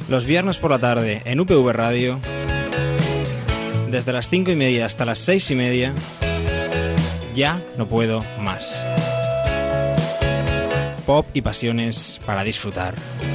los viernes por la tarde en UPV Radio, desde las 5:30 hasta las 6:30, Ya no puedo más. Pop y pasiones para disfrutar.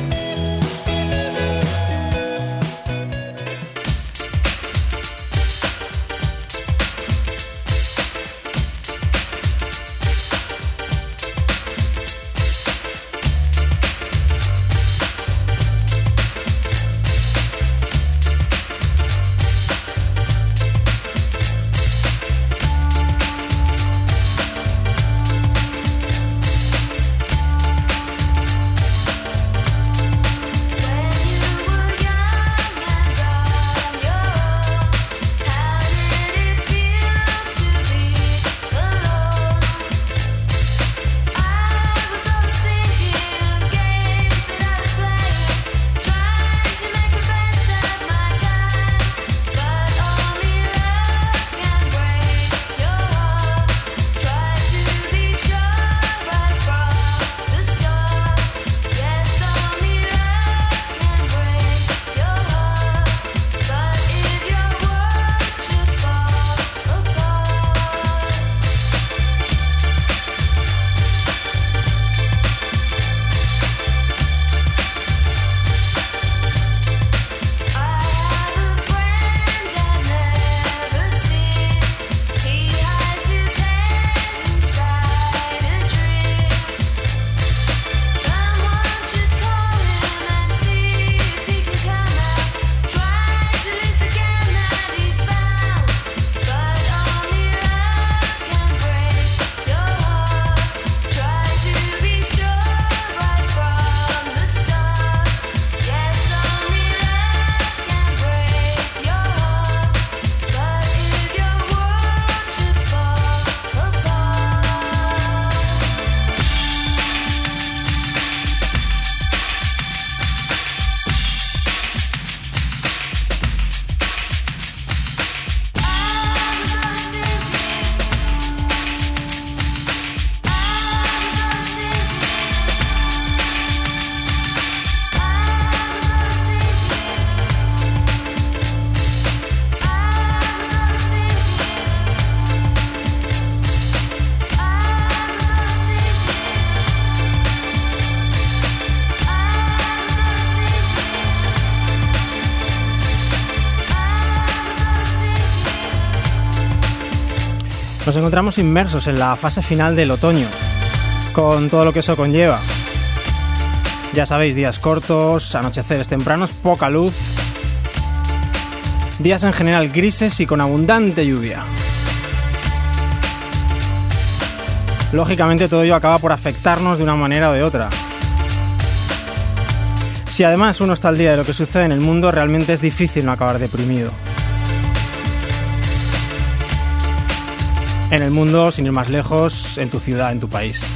Nos encontramos inmersos en la fase final del otoño, con todo lo que eso conlleva. Ya sabéis, días cortos, anocheceres tempranos, poca luz, días en general grises y con abundante lluvia. Lógicamente todo ello acaba por afectarnos de una manera o de otra. Si además uno está al día de lo que sucede en el mundo, realmente es difícil no acabar deprimido. En el mundo, sin ir más lejos, en tu ciudad, en tu país.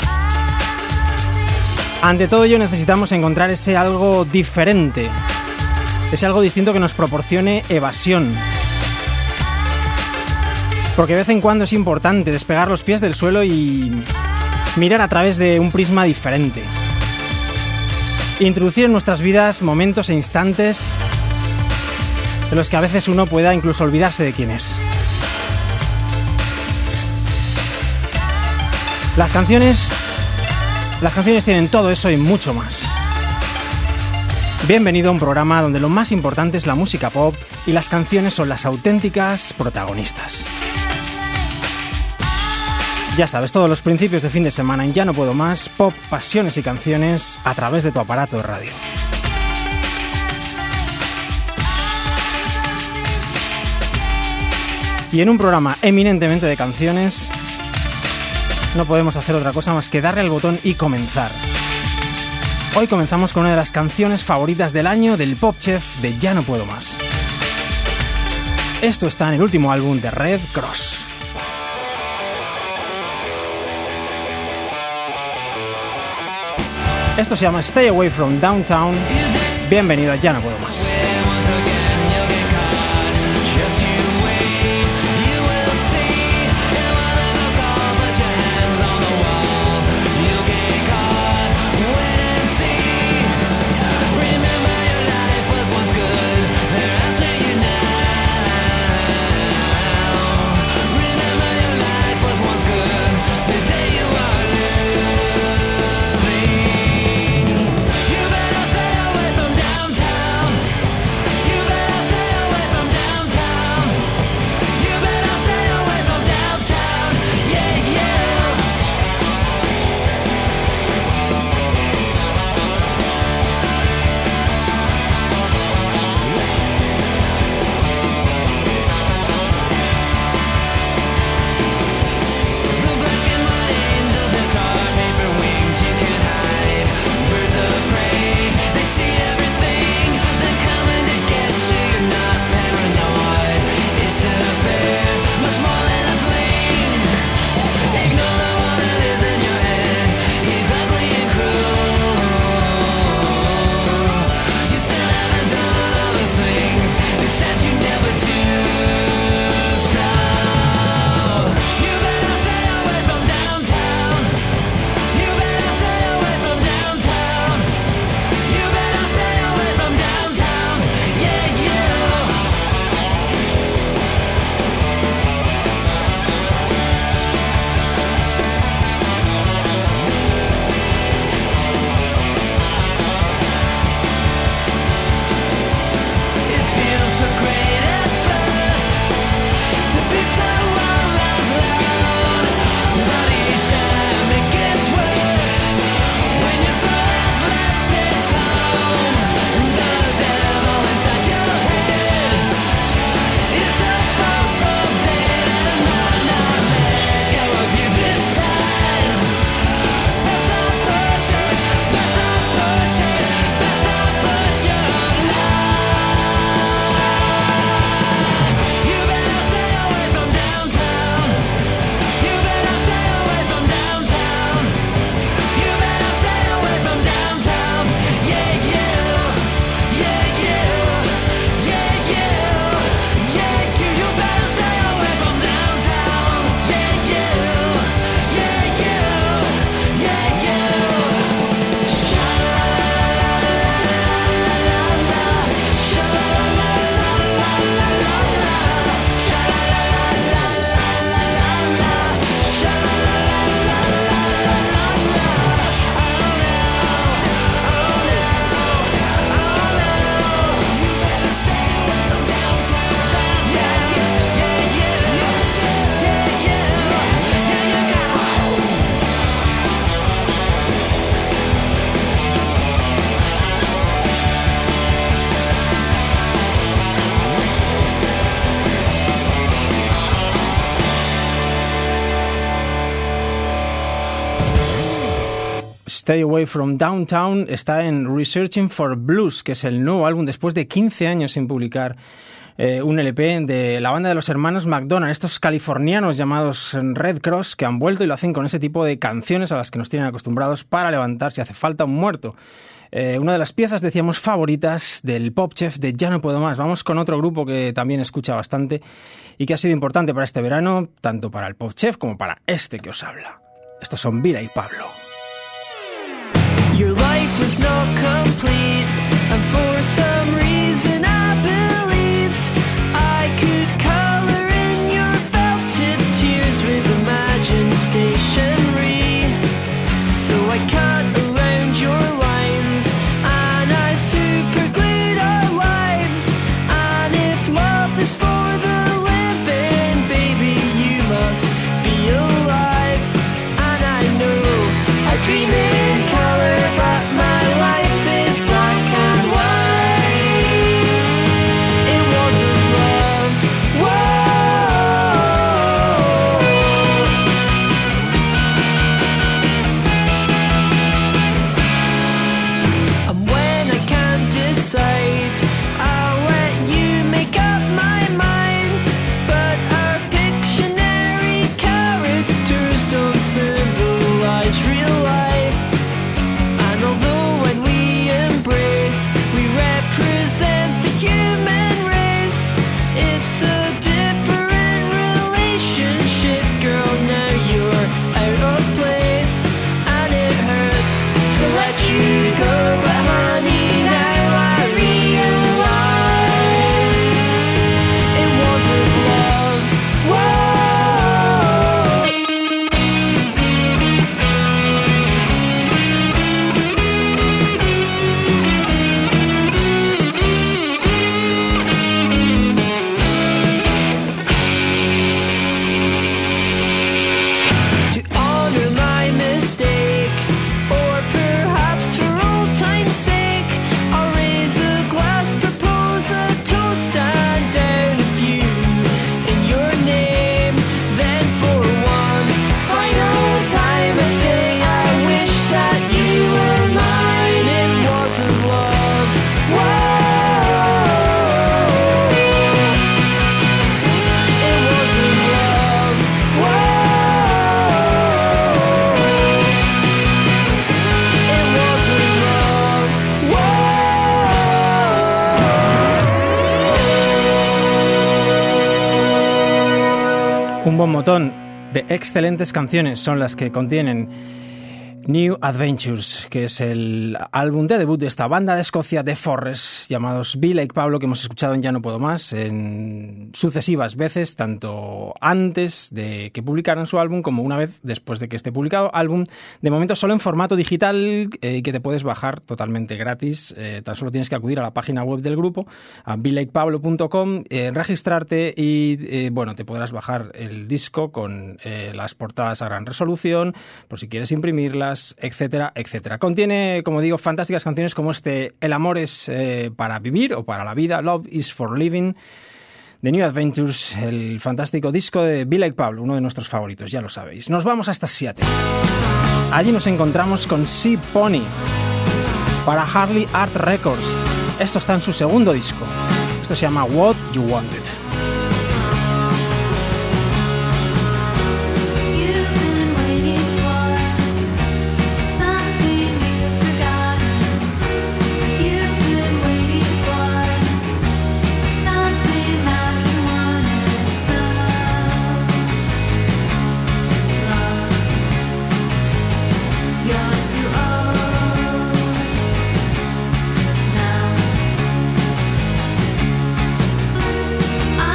Ante todo ello necesitamos encontrar ese algo diferente, ese algo distinto que nos proporcione evasión. Porque de vez en cuando es importante despegar los pies del suelo y mirar a través de un prisma diferente. Introducir en nuestras vidas momentos e instantes en los que a veces uno pueda incluso olvidarse de quién es. Las canciones tienen todo eso y mucho más. Bienvenido a un programa donde lo más importante es la música pop y las canciones son las auténticas protagonistas. Ya sabes, todos los principios de fin de semana en Ya no puedo más, pop, pasiones y canciones a través de tu aparato de radio. Y en un programa eminentemente de canciones, no podemos hacer otra cosa más que darle al botón y comenzar. Hoy comenzamos con una de las canciones favoritas del año del Pop Chef de Ya no puedo más. Esto está en el último álbum de Red Cross. Esto se llama Stay Away from Downtown. Bienvenido a Ya no puedo más. Remember your life. Stay Away from Downtown está en Researching for Blues, que es el nuevo álbum después de 15 años sin publicar un LP de la banda de los hermanos McDonald, estos californianos llamados Red Cross, que han vuelto y lo hacen con ese tipo de canciones a las que nos tienen acostumbrados para levantar si hace falta un muerto. Una de las piezas, decíamos, favoritas del Pop Chef de Ya No Puedo Más. Vamos con otro grupo que también escucha bastante y que ha sido importante para este verano, tanto para el Pop Chef como para este que os habla. Estos son Vila y Pablo. Your life was not complete, and for some reason I believed I could color in your felt-tip tears with imagined stationery. So I cut around your lines and I superglued our lives. And if love is for the living, baby, you must be alive. And I know I dream in color, but my life is black and white. It wasn't love, whoa. And when I can't decide, I'll let you make up my mind. But our Pictionary characters don't symbolize real life. And although when we embrace, we represent the human race, it's a different relationship, girl, now you're out of place. And it hurts to let you go, but honey, now I realized it wasn't love, whoa. To honor my mistake, or perhaps for old time's sake, I'll raise a glass, propose a toast, and down a few in your name. Then for one final time I say I wish that you were mine. It wasn't love, whoa. It wasn't love, whoa. It wasn't love, whoa. Un buen montón de excelentes canciones son las que contienen New Adventures, que es el álbum de debut de esta banda de Escocia de Forres, llamados Vila y Pablo, que hemos escuchado en Ya No Puedo Más en sucesivas veces, tanto antes de que publicaran su álbum como una vez después de que esté publicado. Álbum de momento solo en formato digital, que te puedes bajar totalmente gratis. Tan solo tienes que acudir a la página web del grupo, a vilaipablo.com, registrarte y bueno, te podrás bajar el disco con las portadas a gran resolución, por si quieres imprimirlas, etcétera, etcétera. Contiene, como digo, fantásticas canciones como El amor es para vivir o para la vida, Love is for living, The New Adventures, el fantástico disco de Vila y Pablo, uno de nuestros favoritos, ya lo sabéis. Nos vamos hasta Seattle. Allí nos encontramos con Sea Pony para Harley Art Records. Esto está en su segundo disco. Esto se llama What You Wanted. I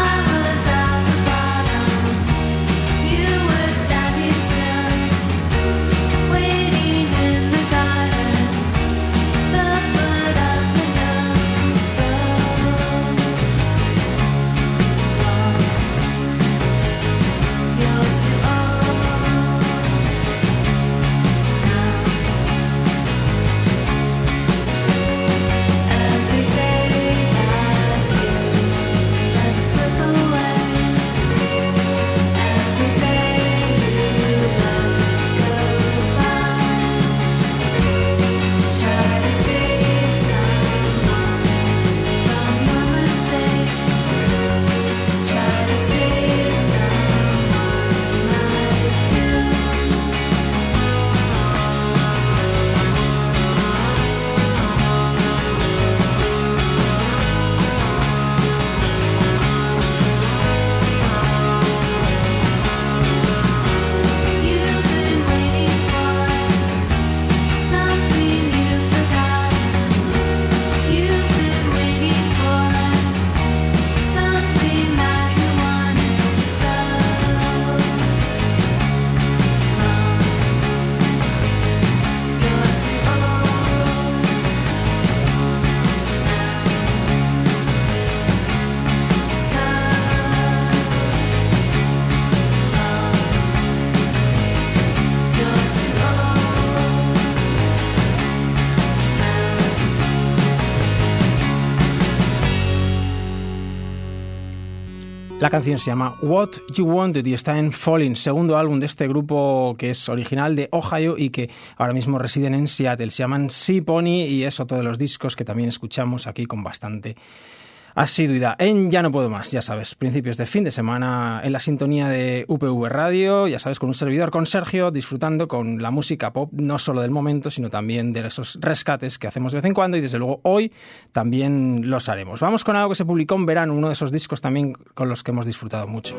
La canción se llama What You Wanted y está en Falling, segundo álbum de este grupo que es original de Ohio y que ahora mismo residen en Seattle. Se llaman Sea Pony y es otro de los discos que también escuchamos aquí con bastante asiduidad. En Ya No Puedo Más, ya sabes, principios de fin de semana en la sintonía de UPV Radio, ya sabes, con un servidor, con Sergio, disfrutando con la música pop, no solo del momento, sino también de esos rescates que hacemos de vez en cuando y desde luego hoy también los haremos. Vamos con algo que se publicó en verano, uno de esos discos también con los que hemos disfrutado mucho.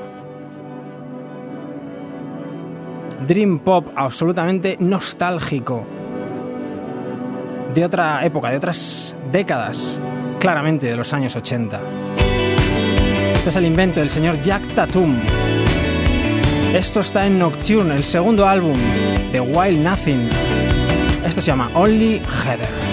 Dream Pop, absolutamente nostálgico, de otra época, de otras décadas, claramente de los años 80. Este es el invento del señor Jack Tatum. Esto está en Nocturne, el segundo álbum de Wild Nothing. Esto se llama Only Heather.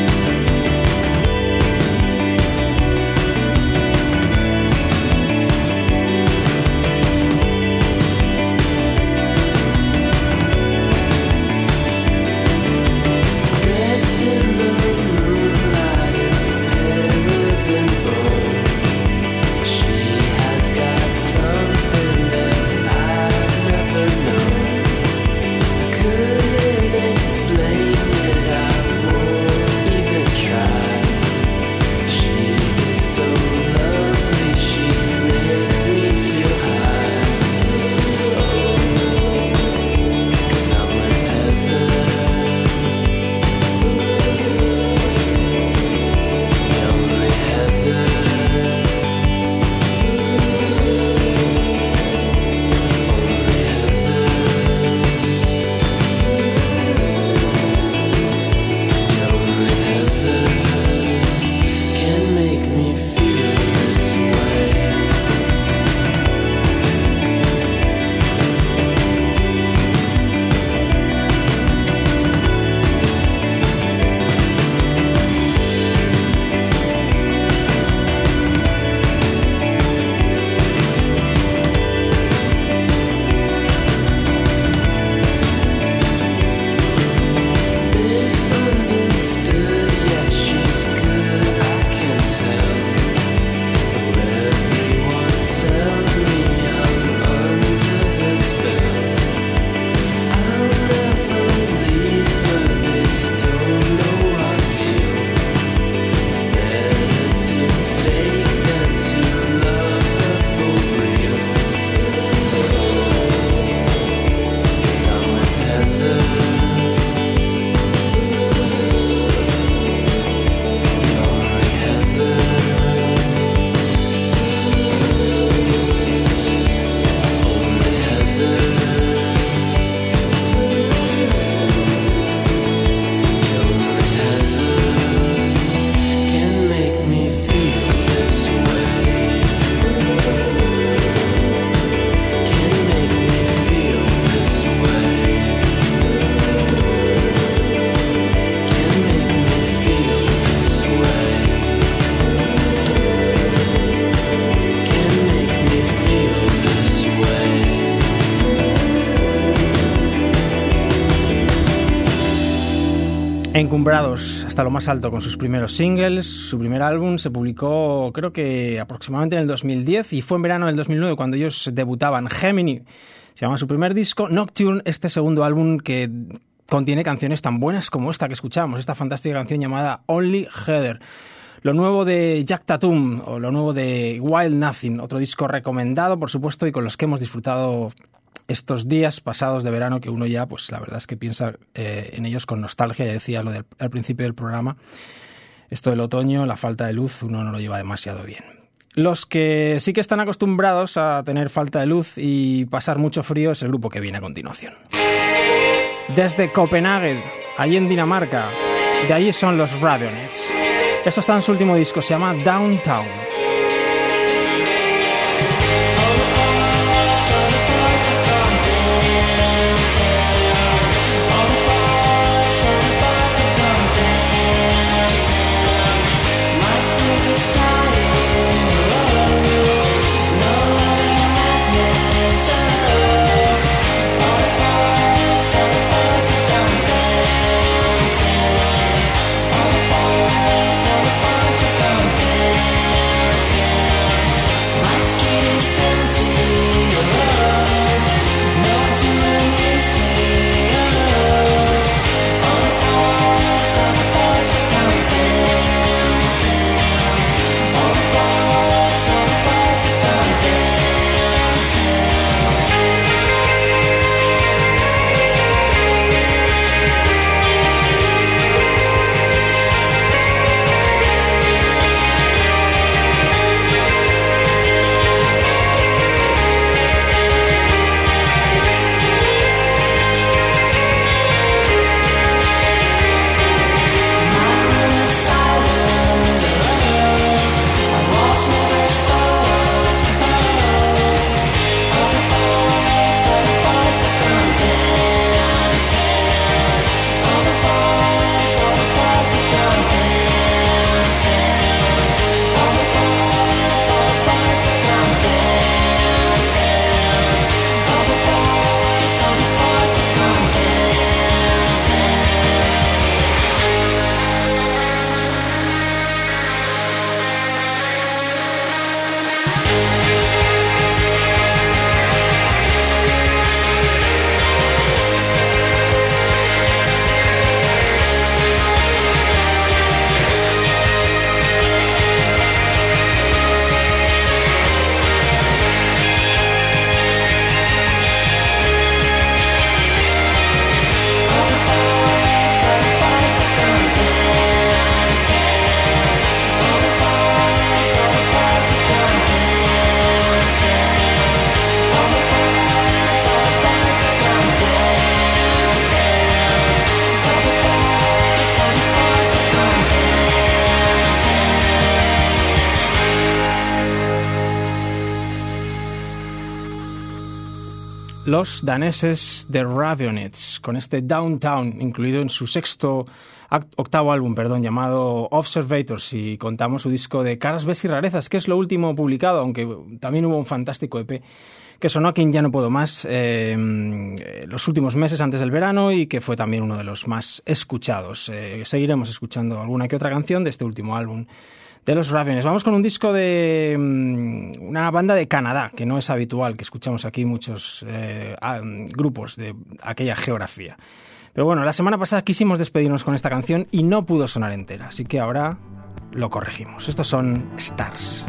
Encumbrados hasta lo más alto con sus primeros singles, su primer álbum se publicó creo que aproximadamente en el 2010 y fue en verano del 2009 cuando ellos debutaban. Gemini se llama su primer disco, Nocturne, este segundo álbum que contiene canciones tan buenas como esta que escuchamos, esta fantástica canción llamada Only Heather. Lo nuevo de Jack Tatum o lo nuevo de Wild Nothing, otro disco recomendado por supuesto y con los que hemos disfrutado estos días pasados de verano que uno ya, pues la verdad es que piensa en ellos con nostalgia. Ya decía lo al principio del programa, esto del otoño, la falta de luz, uno no lo lleva demasiado bien. Los que sí que están acostumbrados a tener falta de luz y pasar mucho frío es el grupo que viene a continuación. Desde Copenhague, allí en Dinamarca, de allí son los Radionets. Esto está en su último disco, se llama Downtown. los daneses The Raveonettes, con este Downtown, incluido en su octavo álbum, llamado Observator, si contamos su disco de Caras, Ves y Rarezas, que es lo último publicado, aunque también hubo un fantástico EP que sonó aquí en Ya No Puedo Más los últimos meses antes del verano y que fue también uno de los más escuchados. Seguiremos escuchando alguna que otra canción de este último álbum de los Raveonettes. Vamos con un disco de una banda de Canadá, que no es habitual, que escuchamos aquí muchos grupos de aquella geografía. Pero bueno, la semana pasada quisimos despedirnos con esta canción y no pudo sonar entera, así que ahora lo corregimos. Estos son Stars.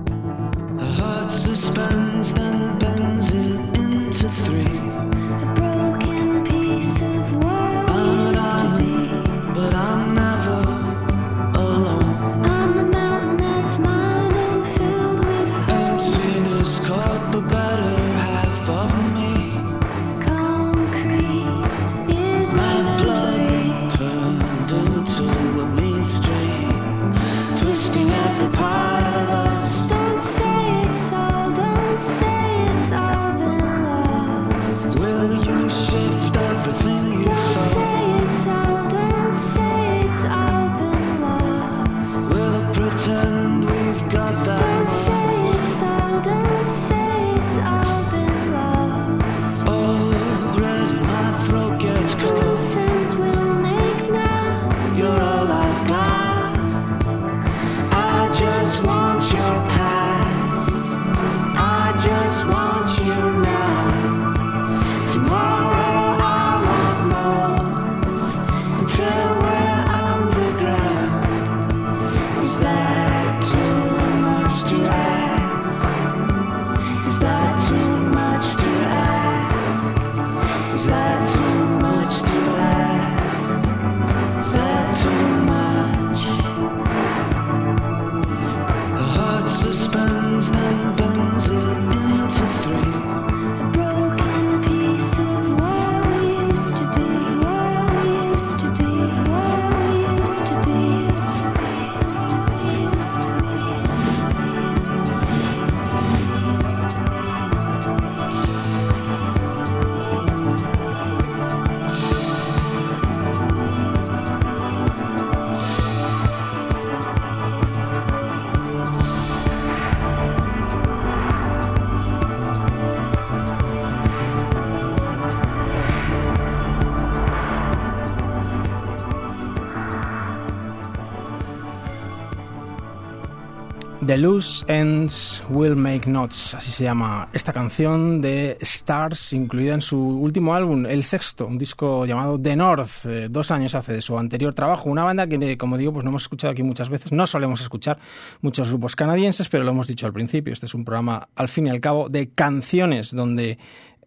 The Loose Ends Will Make Knots, así se llama esta canción de Stars, incluida en su último álbum, el sexto, un disco llamado The North, 2 años hace de su anterior trabajo. Una banda que, como digo, pues no hemos escuchado aquí muchas veces, no solemos escuchar muchos grupos canadienses, pero lo hemos dicho al principio, este es un programa, al fin y al cabo, de canciones, donde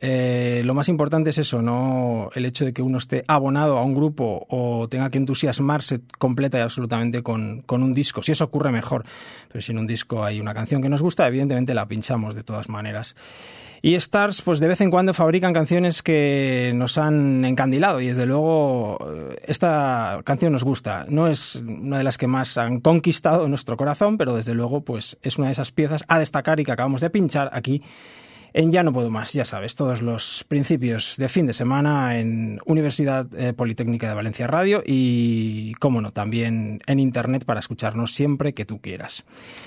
lo más importante es eso, no el hecho de que uno esté abonado a un grupo o tenga que entusiasmarse completa y absolutamente con un disco. Si eso ocurre, mejor, pero si en un disco hay una canción que nos gusta, evidentemente la pinchamos de todas maneras. Y Stars, pues de vez en cuando fabrican canciones que nos han encandilado y desde luego esta canción nos gusta. No es una de las que más han conquistado nuestro corazón, pero desde luego pues es una de esas piezas a destacar y que acabamos de pinchar aquí en Ya No Puedo Más, ya sabes, todos los principios de fin de semana en Universidad Politécnica de Valencia Radio y, cómo no, también en Internet para escucharnos siempre que tú quieras.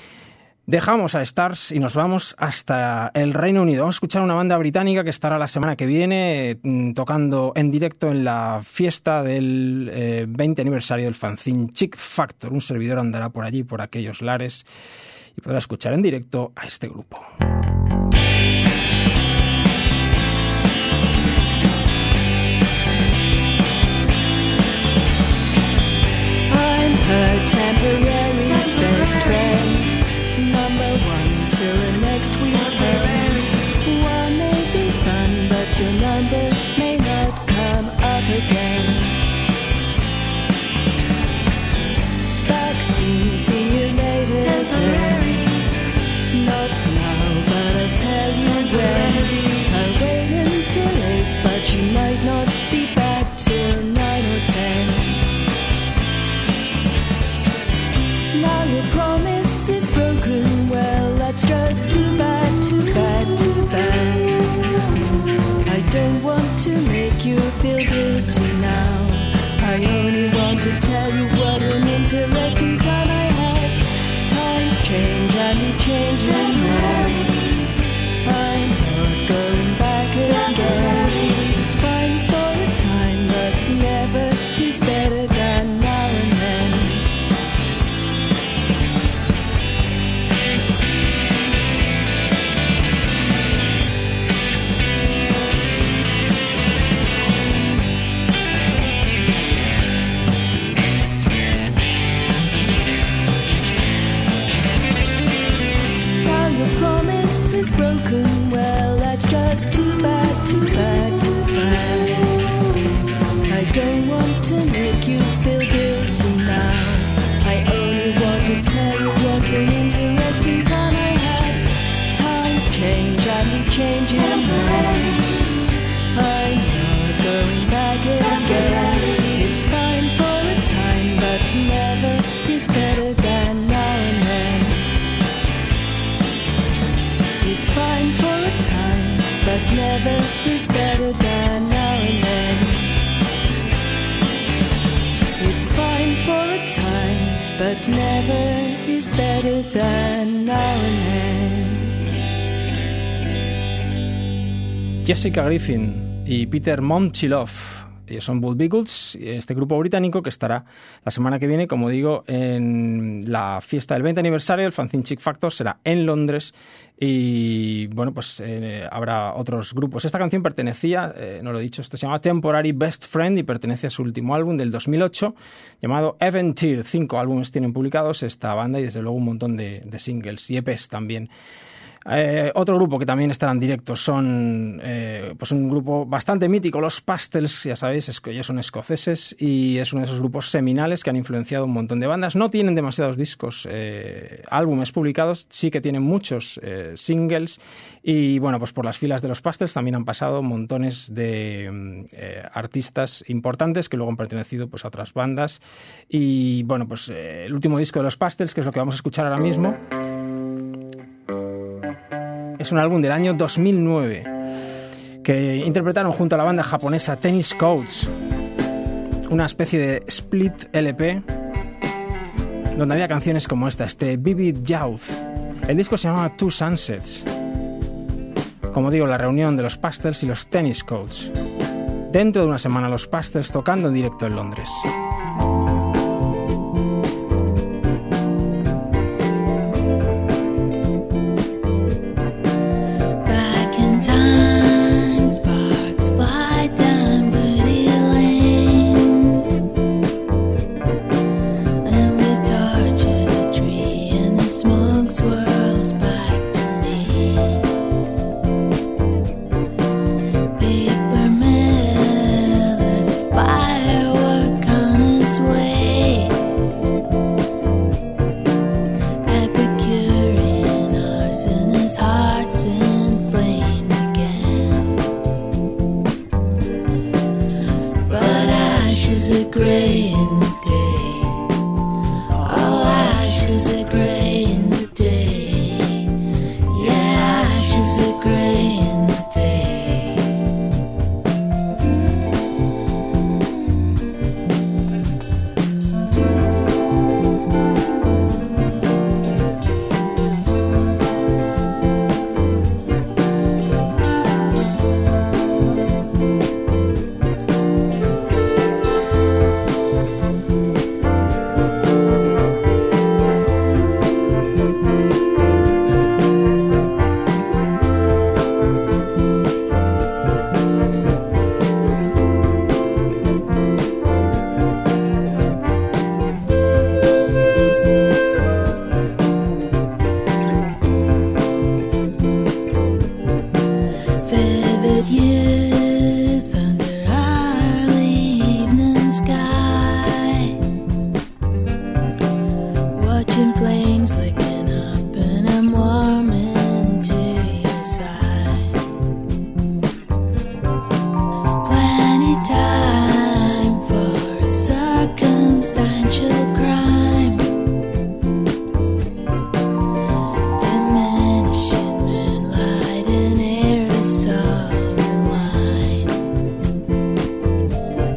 Dejamos a Stars y nos vamos hasta el Reino Unido. Vamos a escuchar una banda británica que estará la semana que viene tocando en directo en la fiesta del 20 aniversario del fanzine Chick Factor. Un servidor andará por allí, por aquellos lares, y podrá escuchar en directo a este grupo. Her temporary best friend, number one till the next weekend. One may be fun, but your number may not come up again. Vaccine, see you later. Temporary. Not now, but I'll tell you when. I'll wait until 8, but you might not be back till 9 or 10. Now your promise is broken, well that's just too bad, too bad, too bad. I time, but never is better than now and then. Jessica Griffin y Peter Momchilov. Ellos son Bull Beagles, este grupo británico que estará la semana que viene, como digo, en la fiesta del 20 aniversario del Fanzine Chic Factor. Será en Londres y, bueno, pues habrá otros grupos. Esta canción pertenecía, no lo he dicho, esto se llama Temporary Best Friend y pertenece a su último álbum del 2008 llamado Aventure. 5 álbumes tienen publicados esta banda y, desde luego, un montón de singles y EPs también. Otro grupo que también estará en directo son pues un grupo bastante mítico, los Pastels, ya sabéis, ellos son escoceses y es uno de esos grupos seminales que han influenciado un montón de bandas. No tienen demasiados discos, álbumes publicados, sí que tienen muchos singles y, bueno, pues por las filas de los Pastels también han pasado montones de artistas importantes que luego han pertenecido pues a otras bandas y, bueno, pues el último disco de los Pastels, que es lo que vamos a escuchar ahora mismo, es un álbum del año 2009 que interpretaron junto a la banda japonesa Tennis Coats, una especie de split LP donde había canciones como esta, Vivid Youth. El disco se llamaba Two Sunsets. Como digo, la reunión de los Pastels y los Tennis Coats. Dentro de una semana los Pastels tocando en directo en Londres.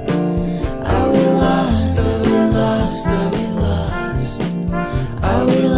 Are we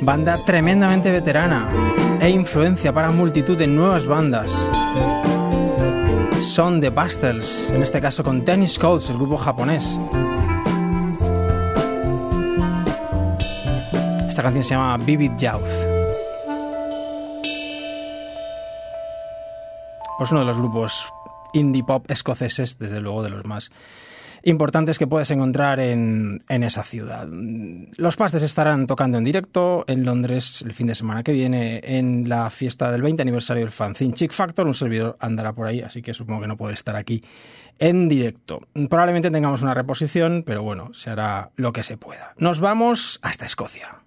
Banda tremendamente veterana e influencia para multitud de nuevas bandas. Son The Bustles, en este caso con Tennis Coats, el grupo japonés. Esta canción se llama Vivid Youth. Pues uno de los grupos indie pop escoceses, desde luego de los más importantes que puedes encontrar en esa ciudad. Los Bustles estarán tocando en directo en Londres el fin de semana que viene en la fiesta del 20 aniversario del fanzine Chick Factor. Un servidor andará por ahí, así que supongo que no podré estar aquí en directo. Probablemente tengamos una reposición, pero bueno, se hará lo que se pueda. Nos vamos hasta Escocia.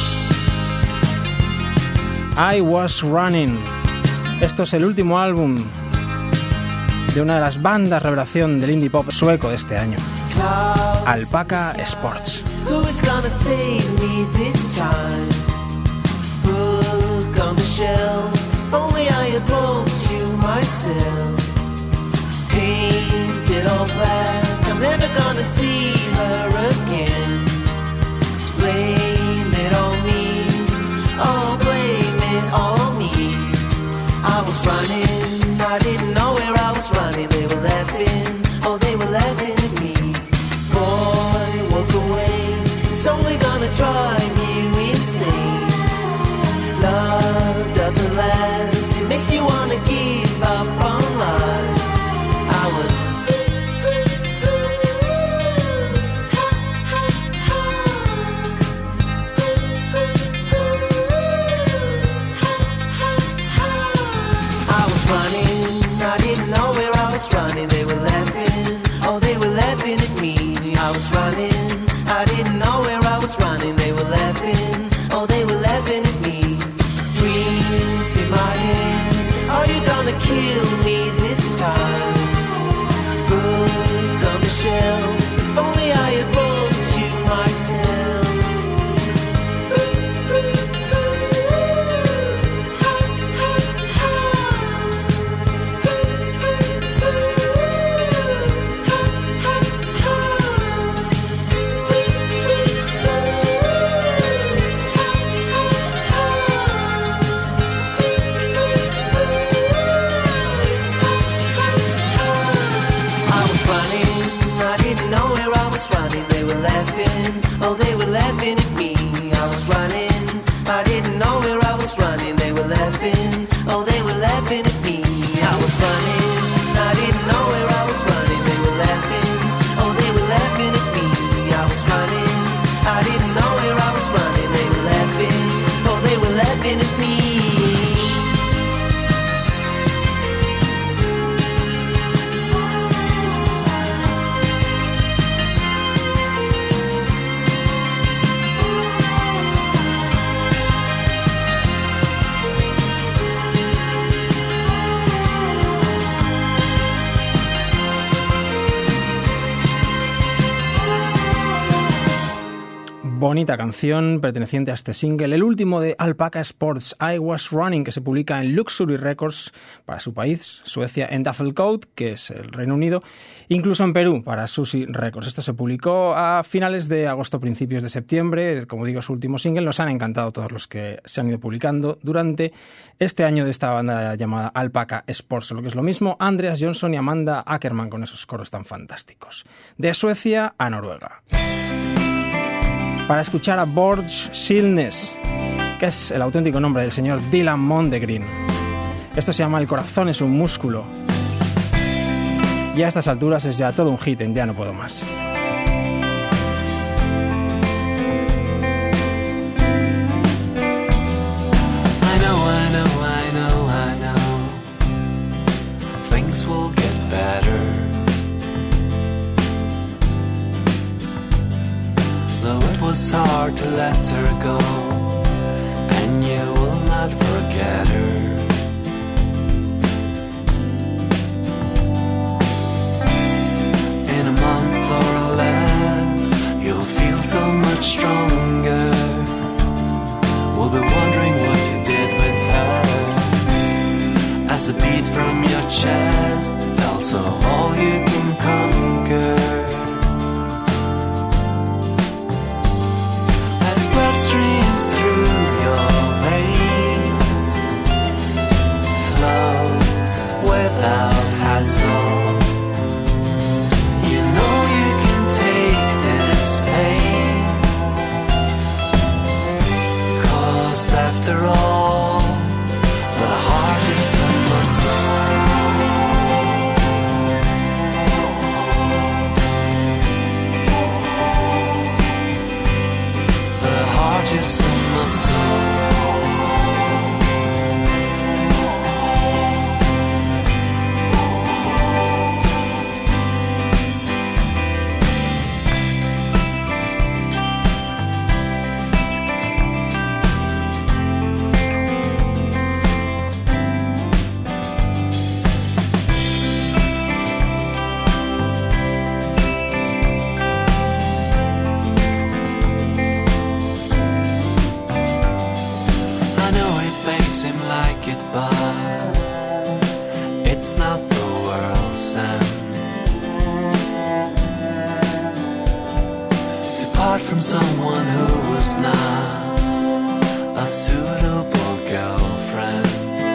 I Was Running. Esto es el último álbum de una de las bandas revelación del indie pop sueco de este año, Alpaca Sports. Who's gonna save me this time? Book on the shelf. Only I had wrote you myself. Painted all black. I'm never gonna see her again. Blame it on me. Oh, blame it on me. I was running. I didn't know where I was running. They were laughing. Oh, they were laughing at me. Boy, walk away. It's only gonna drive you insane. Love doesn't last. It makes you wanna give up on life. I was running. I didn't know where I was running. They were laughing. Oh, they were laughing at me. I was running. I didn't know where I was running. They were laughing. Oh, they were laughing at me. Dreams in my head. Are you gonna kill me this time? Book on the shelf. If only I had wrote you myself. Oh, they were laughing at me. I was running. I didn't know where I was running. They were laughing. Oh, they were laughing at me. I was running. I didn't know where I was running. They were laughing. Oh, they were laughing at me. I was running. I didn't know where I was running. They were laughing. Oh, they were laughing at me. Bonita canción perteneciente a este single, el último de Alpaca Sports, I Was Running, que se publica en Luxury Records para su país, Suecia, en Duffel Coat, que es el Reino Unido, incluso en Perú para Susi Records. Esto se publicó a finales de agosto, principios de septiembre. Como digo, su último single. Nos han encantado todos los que se han ido publicando durante este año de esta banda llamada Alpaca Sports, lo que es lo mismo, Andreas Johnson y Amanda Ackerman con esos coros tan fantásticos. De Suecia a Noruega. Para escuchar a Borg Silnes, que es el auténtico nombre del señor Dylan Mondegrin. Esto se llama El corazón es un músculo. Y a estas alturas es ya todo un hit en Ya no puedo más. Things will get better. Though it was hard to let her go, and you will not forget her. In a month or less, you'll feel so much stronger. We'll be wondering what you did with her. As the beat from your chest tells of all you can conquer. As blood streams through from someone who was not a suitable girlfriend.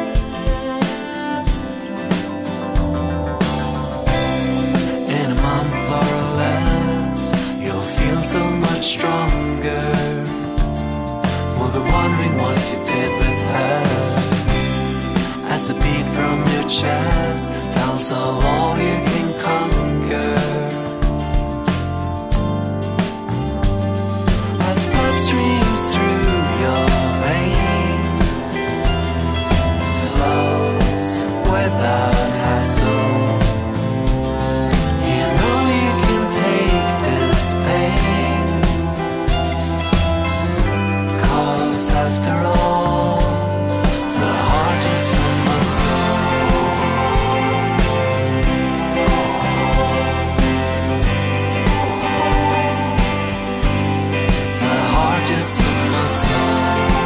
In a month or less, you'll feel so much stronger. We'll be wondering what you did with her, as the beat from your chest tells of all you can conquer. As blood streams through your veins, flows without hassle. You know you can take this pain, 'cause after all, the heart is a muscle. The heart is a muscle.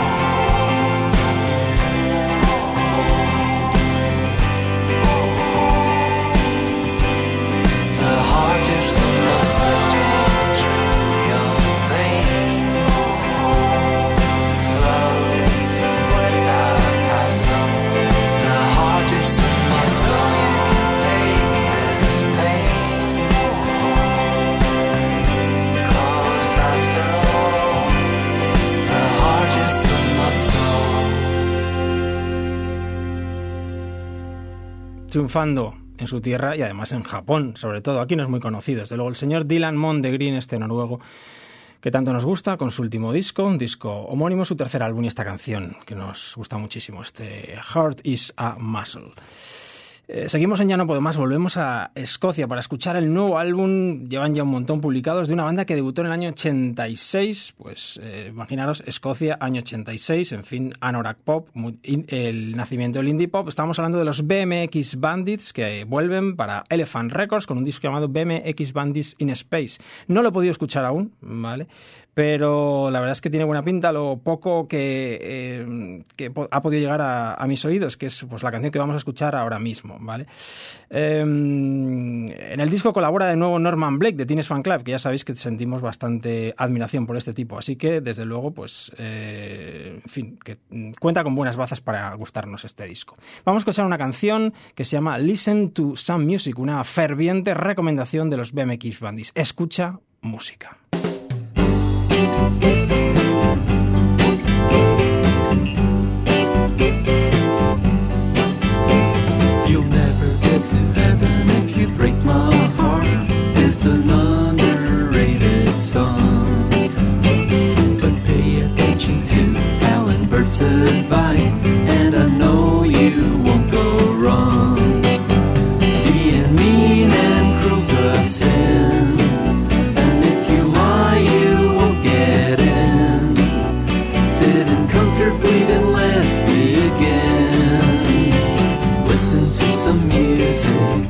The heart is a muscle. Your vein flows without hassle. The heart is a muscle. Take this pain, 'cause after all, the heart is a muscle. Triunfando en su tierra y además en Japón, sobre todo. Aquí no es muy conocido. Desde luego, el señor Dylan Mondegreen, este noruego que tanto nos gusta, con su último disco, un disco homónimo, su tercer álbum, y esta canción que nos gusta muchísimo, este Heart is a Muscle. Seguimos en Ya no puedo más, volvemos a Escocia para escuchar el nuevo álbum. Llevan ya un montón publicados, de una banda que debutó en el año 86, pues imaginaros, Escocia, año 86, en fin, Anorak Pop, el nacimiento del indie pop. Estamos hablando de los BMX Bandits, que vuelven para Elephant Records con un disco llamado BMX Bandits in Space. No lo he podido escuchar aún, ¿vale? Pero la verdad es que tiene buena pinta. Lo poco que ha podido llegar a mis oídos, que es pues la canción que vamos a escuchar ahora mismo, ¿vale? En el disco colabora de nuevo Norman Blake de Teenage Fan Club, que ya sabéis que sentimos bastante admiración por este tipo, así que desde luego pues en fin, que cuenta con buenas bazas para gustarnos este disco. Vamos a escuchar una canción que se llama Listen to Some Music, una ferviente recomendación de los BMX Bandits. Escucha música. You'll never get to heaven if you break my heart. It's an underrated song. But pay attention to Alan Burt's advice, and I know you won't go wrong. Being mean and cruel's a sin, and if you lie you won't get in. Sitting comfortably then let's begin. Listen to some music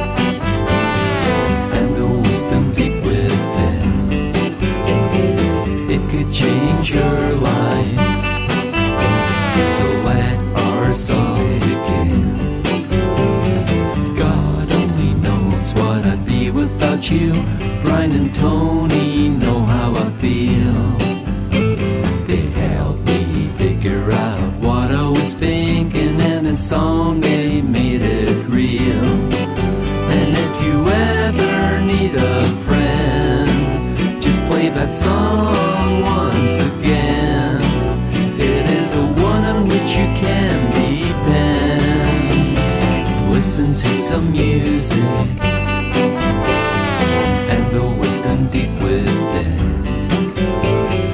and the wisdom deep within. It could change your life, so let our song begin. God only knows what I'd be without you. Brian and Tony know how I feel. They helped me figure out what I was thinking, and in song they made it real. And if you ever need a friend, just play that song once again. It is a one on which you can depend. Listen to some music and the wisdom deep within.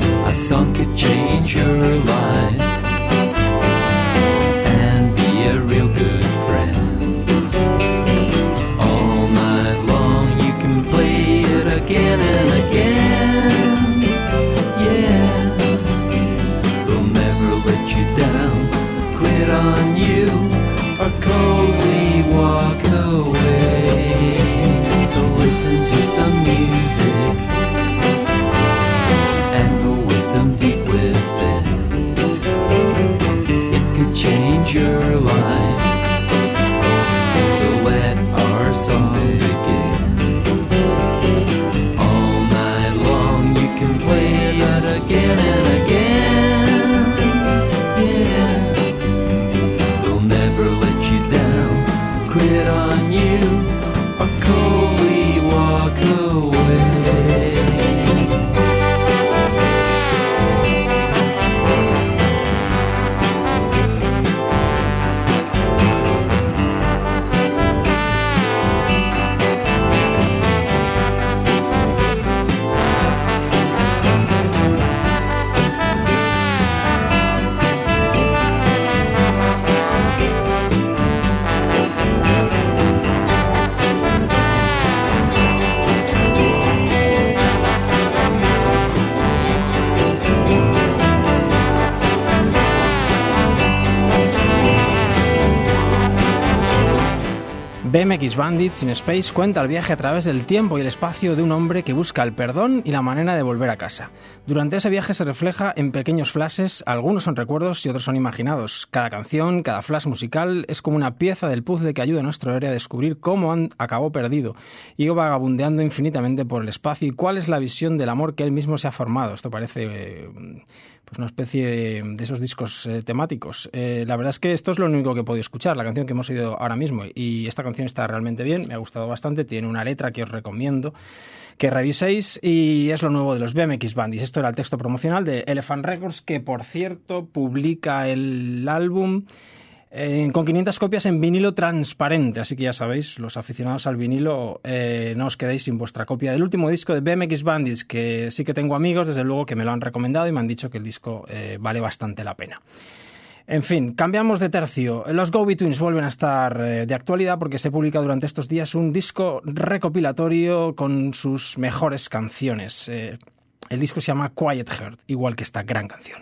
BMX Bandits in Space cuenta el viaje a través del tiempo y el espacio de un hombre que busca el perdón y la manera de volver a casa. Durante ese viaje se refleja en pequeños flashes, algunos son recuerdos y otros son imaginados. Cada canción, cada flash musical es como una pieza del puzzle que ayuda a nuestro héroe a descubrir cómo acabó perdido y vagabundeando infinitamente por el espacio y cuál es la visión del amor que él mismo se ha formado. Esto parece pues una especie de esos discos temáticos. La verdad es que esto es lo único que he podido escuchar, la canción que hemos oído ahora mismo, y esta canción está realmente bien, me ha gustado bastante, tiene una letra que os recomiendo que reviséis y es lo nuevo de los BMX Bandits. Esto era el texto promocional de Elephant Records, que por cierto publica el álbum con 500 copias en vinilo transparente, así que ya sabéis, los aficionados al vinilo, no os quedéis sin vuestra copia del último disco de BMX Bandits, que sí que tengo amigos, desde luego, que me lo han recomendado y me han dicho que el disco vale bastante la pena. En fin, cambiamos de tercio. Los Go-Betweens vuelven a estar de actualidad porque se publica durante estos días un disco recopilatorio con sus mejores canciones. El disco se llama Quiet Heart, igual que esta gran canción.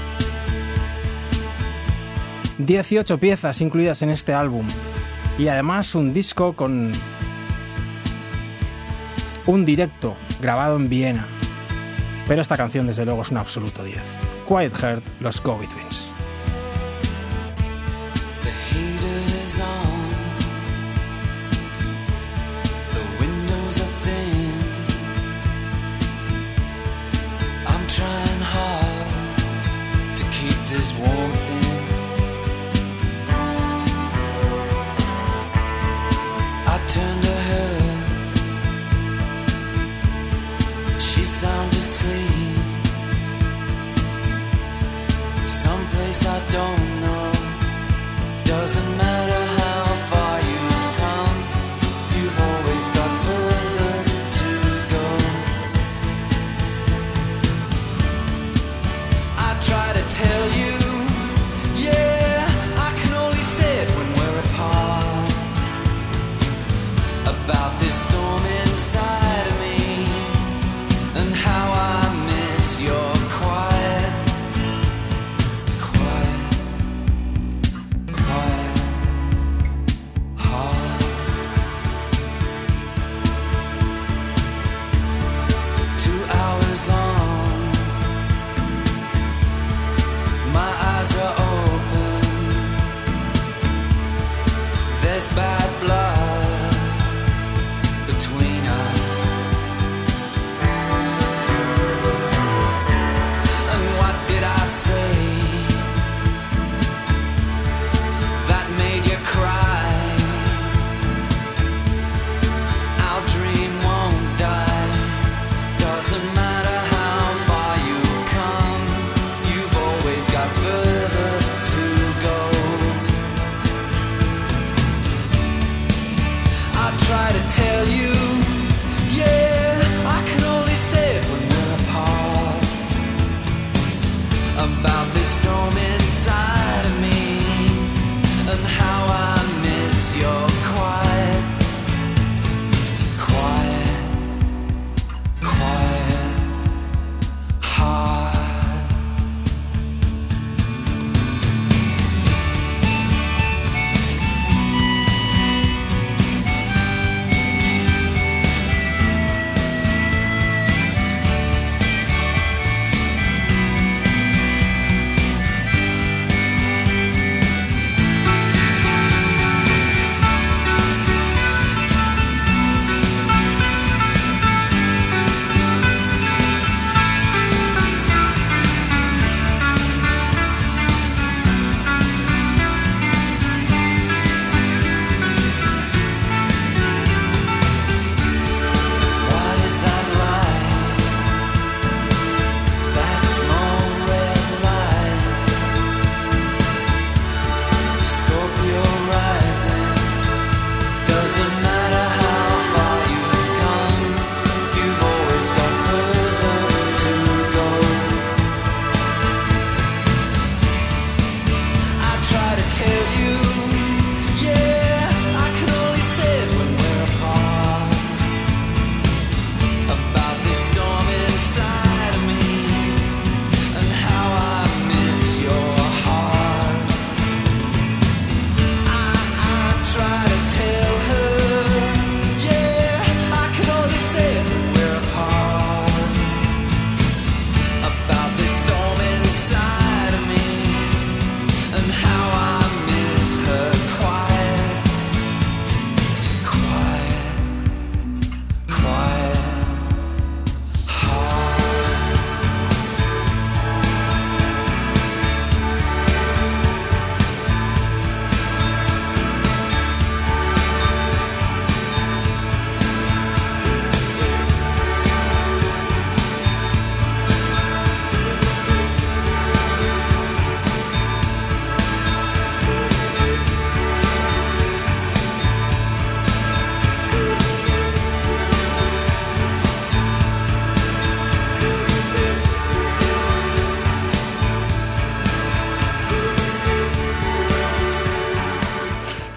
18 piezas incluidas en este álbum y además un disco con un directo grabado en Viena. Pero esta canción desde luego es un absoluto 10. Quiet Heart, los Go-Betweens. Sound asleep, someplace I don't know. Doesn't matter how far you've come, you've always got further to go.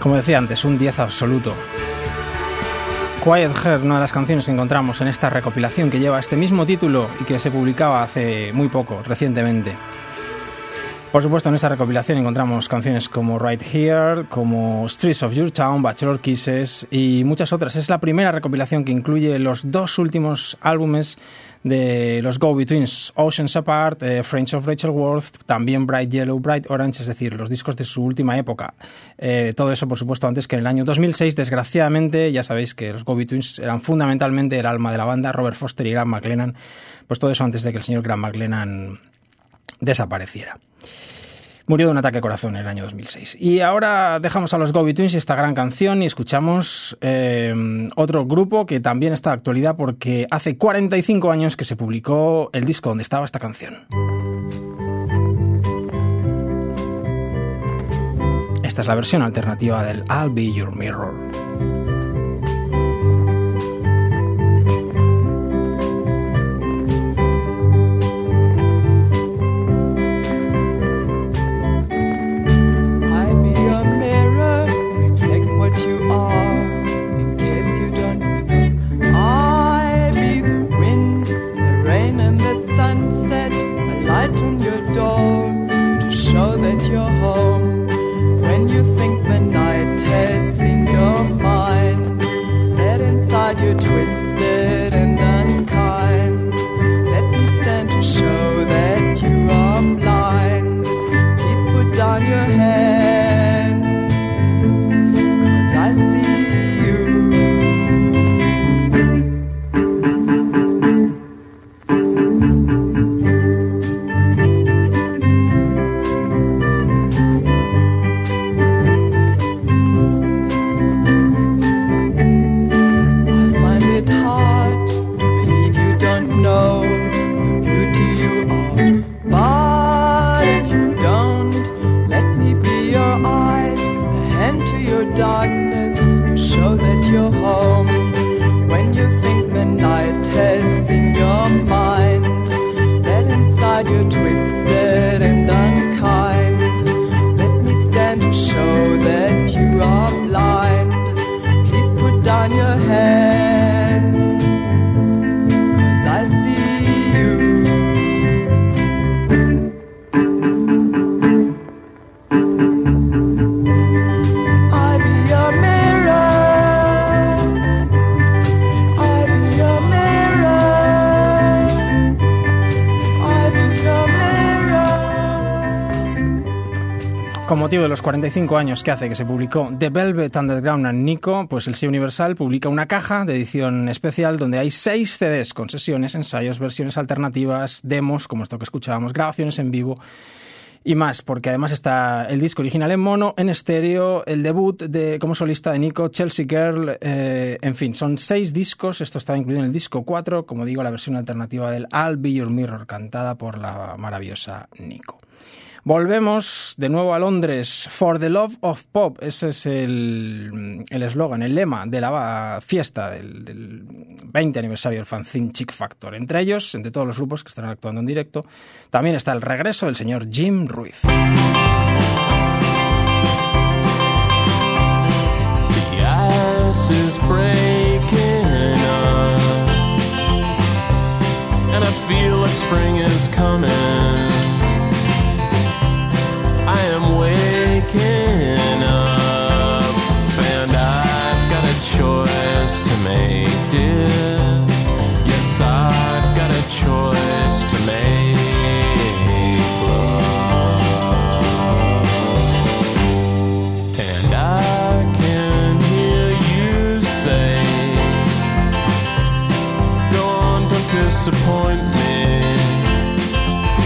Como decía antes, un 10 absoluto. Quiet Heart, una de las canciones que encontramos en esta recopilación que lleva este mismo título y que se publicaba hace muy poco, recientemente. Por supuesto, en esta recopilación encontramos canciones como Right Here, como Streets of Your Town, Bachelor Kisses y muchas otras. Es la primera recopilación que incluye los dos últimos álbumes de los Go-Betweens, Oceans Apart, Friends of Rachel Worth, también Bright Yellow, Bright Orange, es decir, los discos de su última época. Todo eso, por supuesto, antes que en el año 2006, desgraciadamente, ya sabéis que los Go-Betweens eran fundamentalmente el alma de la banda, Robert Foster y Graham McLennan, pues todo eso antes de que el señor Graham McLennan desapareciera. Murió de un ataque de corazón en el año 2006. Y ahora dejamos a los Go-Betweens y esta gran canción y escuchamos otro grupo que también está de actualidad porque hace 45 años que se publicó el disco donde estaba esta canción. Esta es la versión alternativa del I'll Be Your Mirror. Con motivo de los 45 años que hace que se publicó The Velvet Underground and Nico, pues el sello Universal publica una caja de edición especial donde hay 6 CDs con sesiones, ensayos, versiones alternativas, demos, como esto que escuchábamos, grabaciones en vivo y más, porque además está el disco original en mono, en estéreo, el debut como solista de Nico, Chelsea Girl, en fin, son 6 discos, esto estaba incluido en el disco 4, como digo, la versión alternativa del I'll Be Your Mirror, cantada por la maravillosa Nico. Volvemos de nuevo a Londres. For the Love of Pop, ese es el eslogan, el lema de la fiesta del 20 aniversario del fanzine Chick Factor. Entre ellos, entre todos los grupos que estarán actuando en directo, también está el regreso del señor Jim Ruiz. The ice is breaking up, and I feel like spring is coming. I am waking up, and I've got a choice to make, dear. Yes, I've got a choice to make, love. And I can hear you say, go on, don't disappoint me.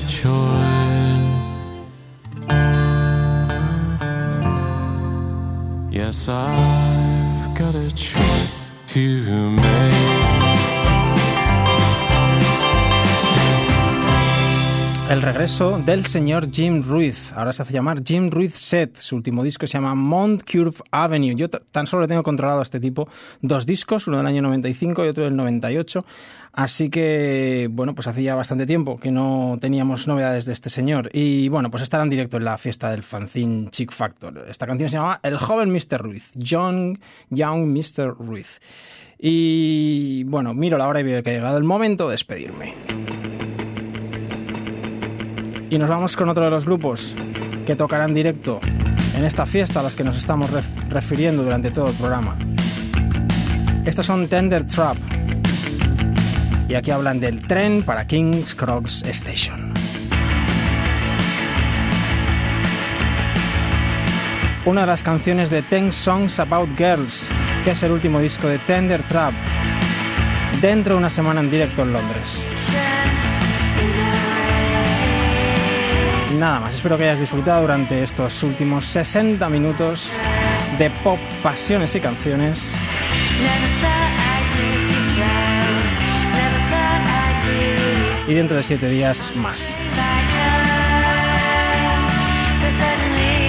choice. Yes, I've got a choice to make. El regreso del señor Jim Ruiz. Ahora se hace llamar Jim Ruiz Set. Su último disco se llama Mount Curve Avenue. Yo tan solo le tengo controlado a este tipo 2 discos, uno del año 95 y otro del 98. Así que, bueno, pues hacía bastante tiempo que no teníamos novedades de este señor. Y, bueno, pues estará en directo en la fiesta del fanzine Chick Factor. Esta canción se llama El joven Mr. Ruiz. Young Mr. Ruiz. Y, bueno, miro la hora y veo que ha llegado el momento de despedirme. Y nos vamos con otro de los grupos que tocarán directo en esta fiesta a las que nos estamos refiriendo durante todo el programa. Estos son Tender Trap. Y aquí hablan del tren para King's Cross Station. Una de las canciones de 10 Songs About Girls, que es el último disco de Tender Trap, dentro de una semana en directo en Londres. Nada más, espero que hayas disfrutado durante estos últimos 60 minutos de pop, pasiones y canciones. Y dentro de 7 días más.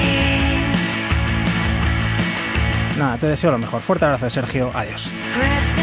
Nada, te deseo lo mejor. Fuerte abrazo de Sergio. Adiós.